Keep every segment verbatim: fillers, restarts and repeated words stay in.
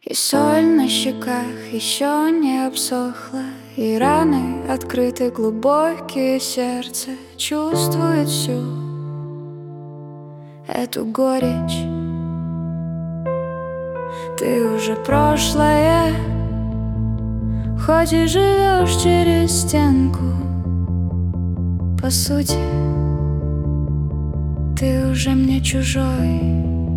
И соль на щеках еще не обсохла, и раны открыты глубокие, сердце чувствует всю эту горечь. Ты уже прошлое, хоть и живешь через стенку. По сути, ты уже мне чужой.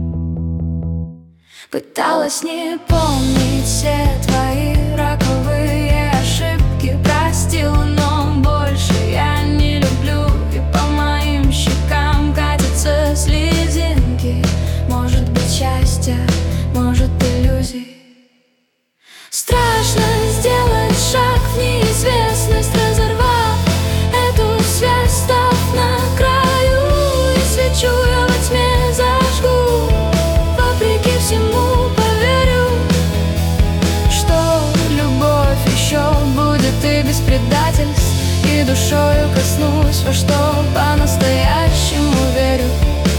Пыталась не помнить все твои роковые ошибки, простила, но больше я не люблю. И по моим щекам катятся слезинки. Может быть счастье, может иллюзий. Страшно сделать шаг в неизвестность, разорвав эту связь, став на краю. И свечу я во тьме зажгу, вопреки всему поверю, что любовь еще будет и без предательств. И душою коснусь, во что по-настоящему верю.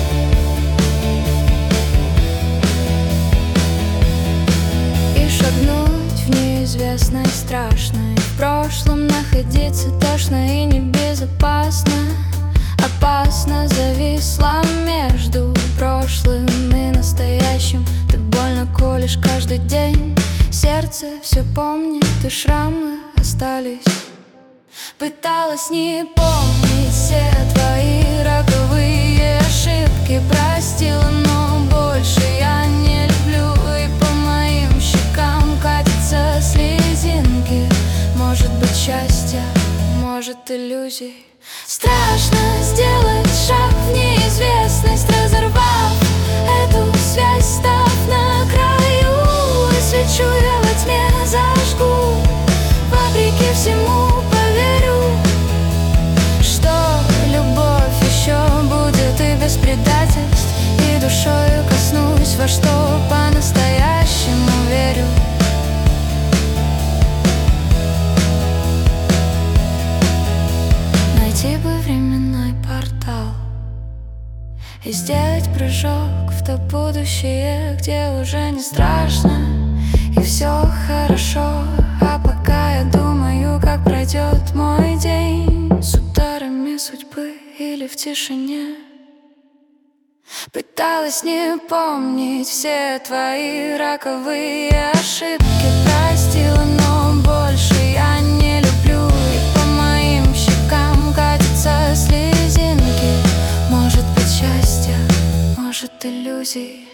И шагнуть в неизвестность страшно, и в прошлом находиться тошно и небезопасно. Опасно зависла между прошлым и настоящим. Ты больно колешь каждый день, сердце все помнит, и шрамы остались. Пыталась не помнить все твои роковые ошибки, простила, но больше я не люблю. И по моим щекам катятся слезинки. Может быть счастье, может иллюзий. Страшно сделать шаг в неизвестность, разорвав эту связь, став на краю. И свечу я во тьме зажгу, вопреки всему поверю, что любовь еще будет и без предательств. И душою коснусь, во что по-настоящему верю. Найти бы временной портал и сделать прыжок в то будущее, где уже не страшно и все хорошо. А пока я думаю, как пройдет мой день, с ударами судьбы или в тишине. Пыталась не помнить все твои роковые ошибки, простила, но больше я не люблю. И по моим щекам катятся слезинки. Может быть счастье, может иллюзий.